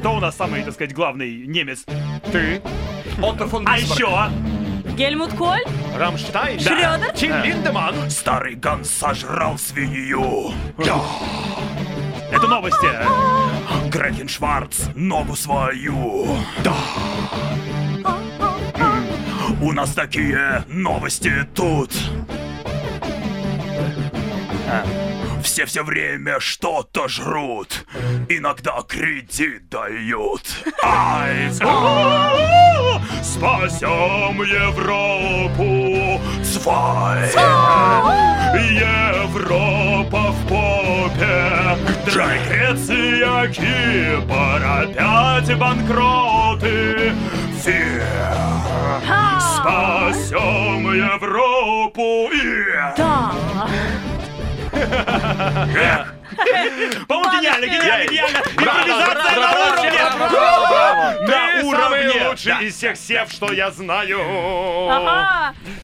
Кто у нас самый, так сказать, главный немец? Ты. Отто фон А Бисмарк. еще? Гельмут Коль? Рамштайн. Шрёдер? Тим Линдеманн. Старый Ганс сожрал свинью. Это новости. Гретхен Шварц ногу свою. У нас такие новости тут. Все время что-то жрут. Иногда кредит дают. Ай, спасем Европу. Цвай. Европа в попе. Драй, Греция, Кипр, опять банкроты. Спасем Европу. Да. По-моему, гениально, гениально, гениально. Импровизация на уровне. Ты На самый уровне. лучший из всех сев, что я знаю. Ага.